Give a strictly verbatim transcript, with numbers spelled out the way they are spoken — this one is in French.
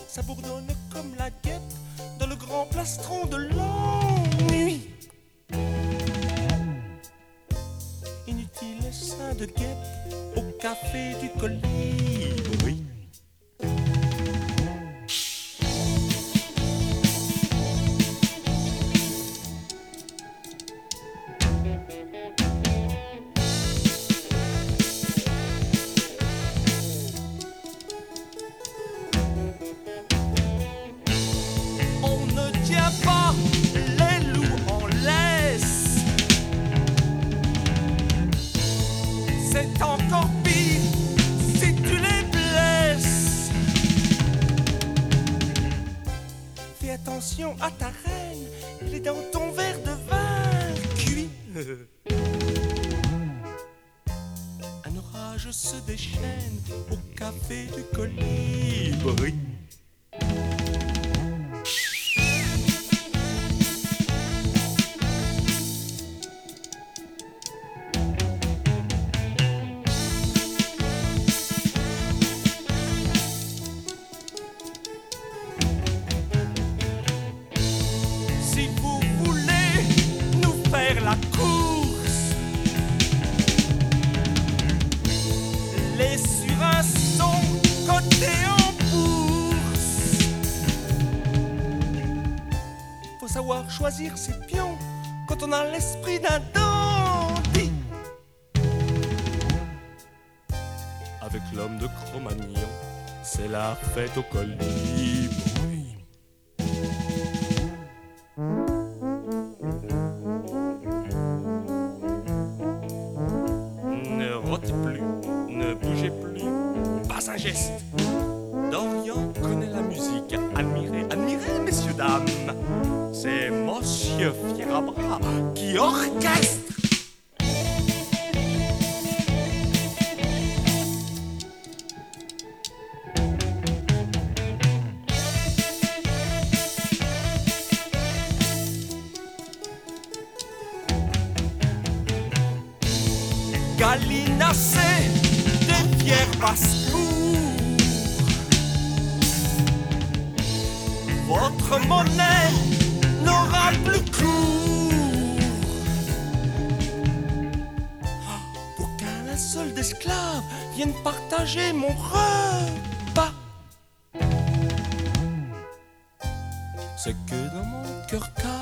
ça bourdonne comme la guêpe dans le grand plastron de l'ennui. Inutile sein de guêpe au café du colibri. On ne tient pas les loups en laisse. C'est encore pire si tu les blesses. Fais attention à ta reine, elle est dans ton verre de vin cuit. Un orage se déchaîne au café du colibri. Si vous voulez nous faire la course, les surins sont cotés en bourse. Faut savoir choisir ses pions quand on a l'esprit d'un dandy. Avec l'homme de Cro-Magnon, c'est la fête au colibri. Ne rôtez plus, ne bougez plus, pas un geste. Dorian connaît la musique, admirez, admirez, messieurs, dames. C'est Monsieur Fierabras qui orchestre. Gallinacé des pierres basse-cour. Votre monnaie n'aura plus cours. Pour qu'un linceul d'esclaves vienne partager mon repas. C'est que dans mon cœur calme